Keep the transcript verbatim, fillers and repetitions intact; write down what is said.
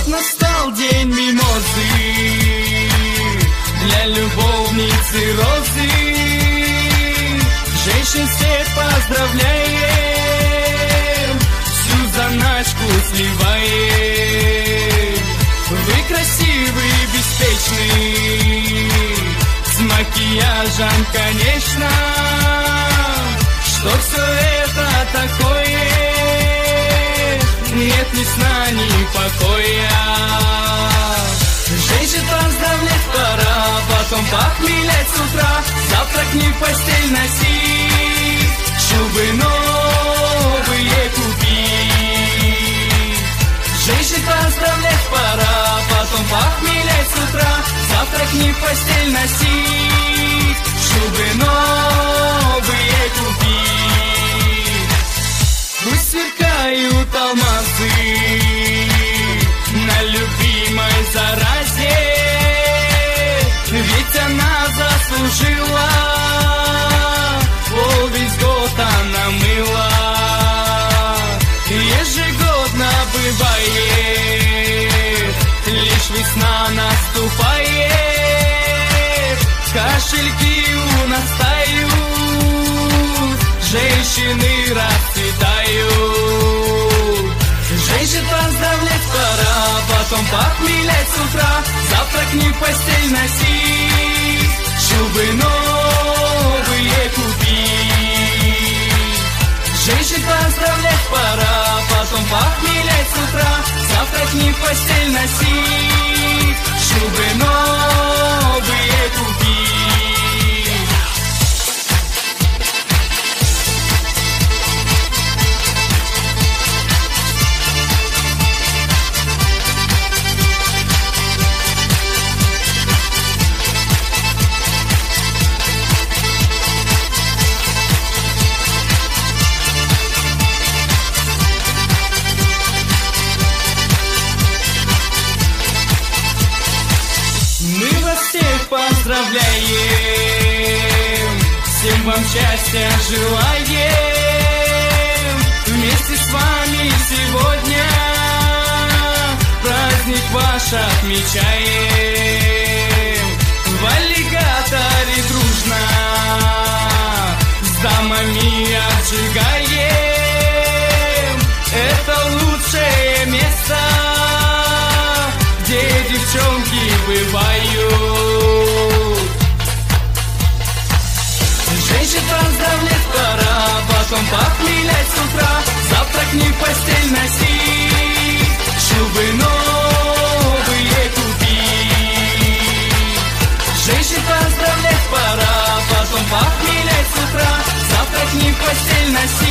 настал день мимозы, для любовницы розы. Женщин всех поздравляем, всю заначку сливаем. Вы красивый, беспечный, с макияжем, конечно. Что все это такое? Нет ни сна, ни покоя. Женщин поздравлять пора, потом похмелять с утра. Завтрак не в постель носить, шубы новые купить. Женщин поздравлять пора, потом похмелять с утра. Завтрак не в постель носить, шубы новые купить. Пусть сверкают алмазы на любимой заразе, ведь она заслужила, пол весь год она мыла. Ежегодно бывает, лишь весна наступает, кошельки у нас тают, женщины расцветают. Женщин поздравлять пора, потом похмелять с утра. Завтрак не в постель носить, шубы новые купить. Женщин поздравлять пора, потом похмелять с утра. Завтрак не в постель носить, шубы новые купить. Поздравляем, всем вам счастья желаем. Вместе с вами сегодня праздник ваш отмечаем. В аллигаторе дружно с дамами отжигаем. Это лучшее место, где девчонки бывают. Женщин поздравлять пора, потом похмелять с утра. Завтрак не в постель носить, шубы новые купить. Женщин поздравлять пора, потом похмелять с утра. Завтрак не в постель носить.